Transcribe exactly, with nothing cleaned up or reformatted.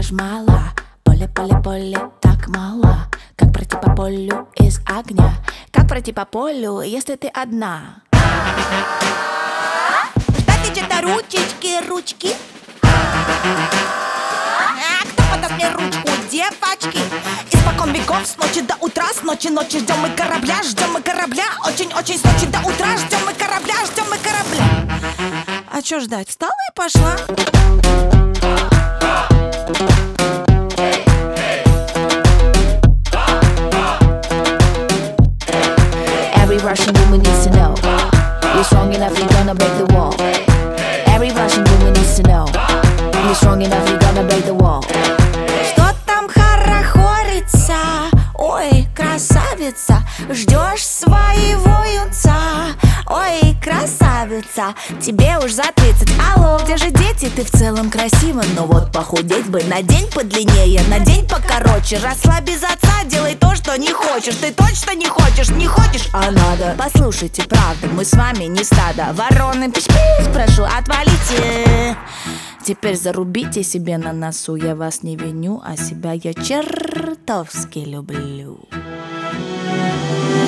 ж мало. Поле, поле, поле, так мало. Как пройти по полю из огня? Как пройти по полю, если ты одна? Ждать где-то ручечки, ручки. А кто подаст мне ручку, девочки? Испокон веков, с ночи до утра, с ночи ночи ждем мы корабля, ждем мы корабля. Очень-очень с ночи до утра ждем мы корабля, ждем мы корабля. А чё ждать? Встала и пошла. Every Russian woman needs to know you're strong enough, you're gonna break the wall. Every Russian woman needs to know you're strong enough, you're gonna break the wall. Что там хорохорится? Ой, красавица, ждешь своего юнца. Ой, красавица, тебе уж за тридцать. Алло, где же дети? Ты в целом красива, но вот похудеть бы. Надень подлиннее, надень покороче. Росла без отца, делай то, что не хочешь. Ты точно не хочешь, не хочешь, а надо. Послушайте, правда, мы с вами не стадо. Вороны, пищ-пищ, прошу, отвалите. Теперь зарубите себе на носу. Я вас не виню, а себя я чертовски люблю.